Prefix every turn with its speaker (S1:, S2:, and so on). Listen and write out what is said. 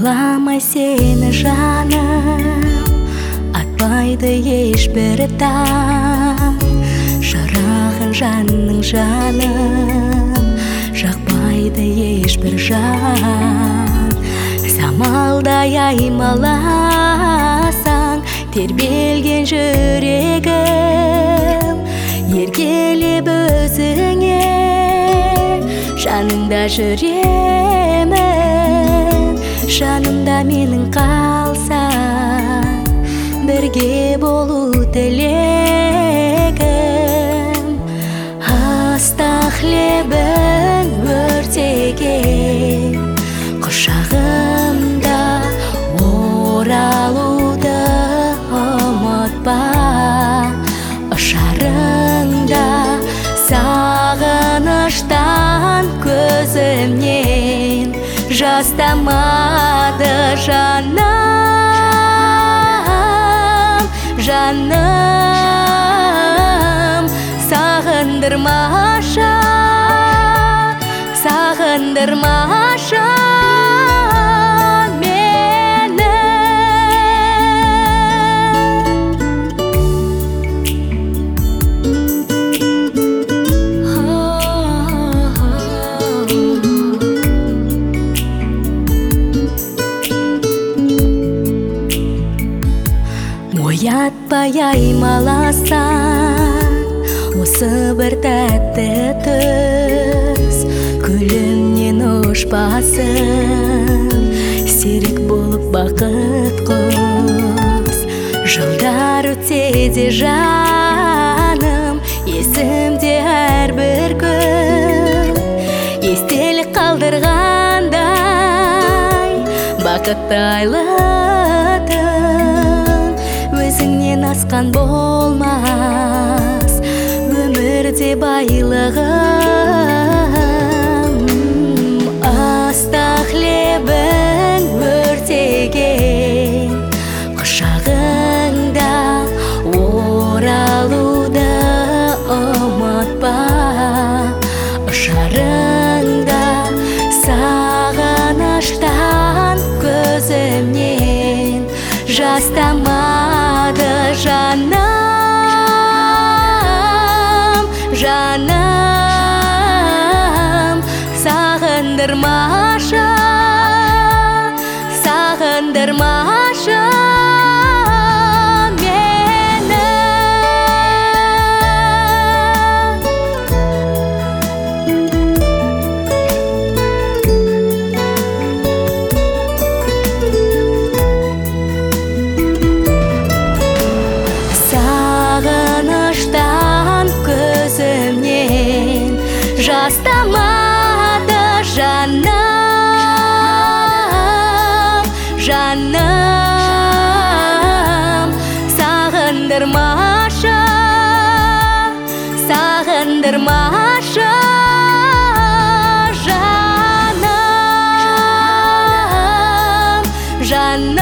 S1: Ойламай сені жаным, атпайды ешбір таң. Шырағын жанның жаным, жақпайды ешбір жан. Самалдай аймаласаң тербелген жүрегім, еркелеп өзіңе жаныңда жүремін. Жанымда менің қалсаң, бірге болу тілегім. Ыстық лебің өртеген құшағымда оралуды ұмытпа. Ұшарыңда сағыныштан көзімнен жас тамады жаным, жаным. Сағындырмашы, сағындырмашы Оятпай аймаласаң, осы бір тәтті түс, күлімнен ұшпасын, серік болып бақыт құс. Жылдар өтсе де жаным, есімде әрбір күн, естелік қалдырғандай бақытты айлытын. Өзіңнен асқан болмас өмірде байлығым. Ыстық лебің өртеген құшағыңда оралуды ұмытпа. Ұшарыңда сағыныштан көзімнен жас тамады жаным, жаным. Сағындырмашы, сағындырмашы жас тамады жаным, жаным. Сағындырмашы, сағындырмашы жаным, жаным.